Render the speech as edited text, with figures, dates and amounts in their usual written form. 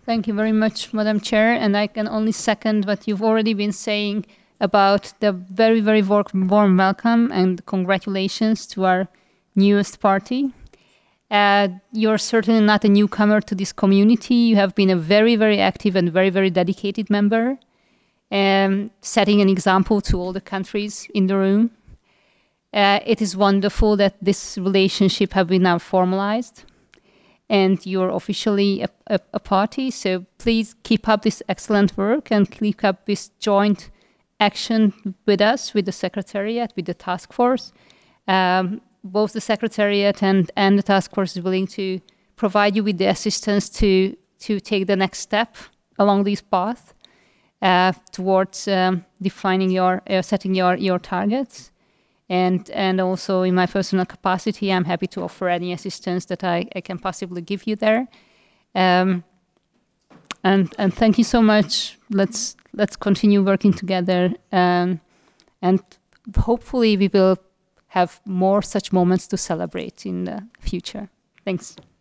Thank you very much, Madam Chair. And I can only second what you've already been saying about the very, very warm welcome and congratulations to our newest party. You're certainly not a newcomer to this community. You have been a very, very active and very, very dedicated member, setting an example to all the countries in the room. It is wonderful that this relationship have been now formalized and you're officially a party. So please keep up this excellent work and keep up this joint action with us, with the Secretariat, with the task force. Both the Secretariat and the task force is willing to provide you with the assistance to take the next step along this path towards defining setting your targets. And also in my personal capacity, I'm happy to offer any assistance that I can possibly give you there. And thank you so much. Let's continue working together. And hopefully we will have more such moments to celebrate in the future. Thanks.